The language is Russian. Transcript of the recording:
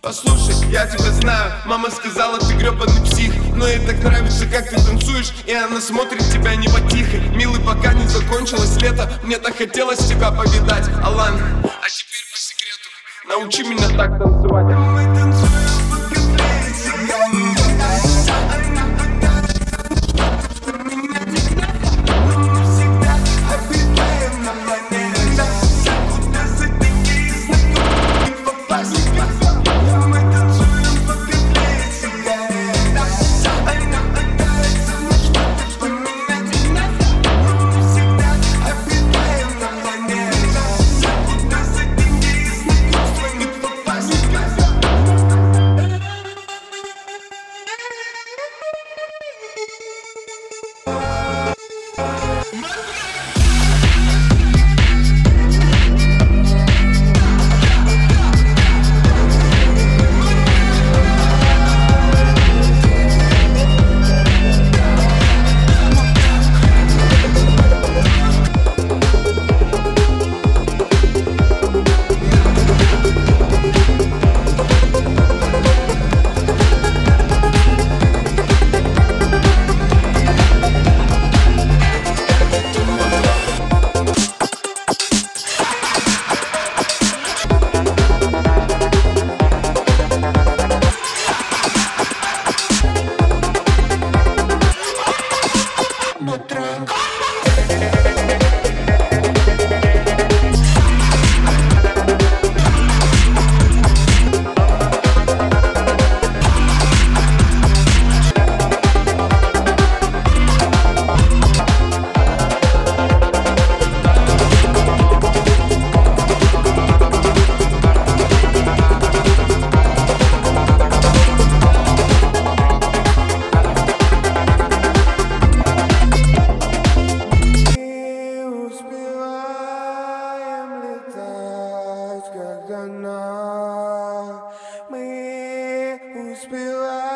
Послушай, я тебя знаю, мама сказала, ты гребаный псих. Но ей так нравится, как ты танцуешь, и она смотрит тебя не потихо. Милый, пока не закончилось лето, мне так хотелось тебя повидать, Алан. А теперь по секрету, научи меня так танцевать. Мы танцуем под каплей. Когда мы успеваем.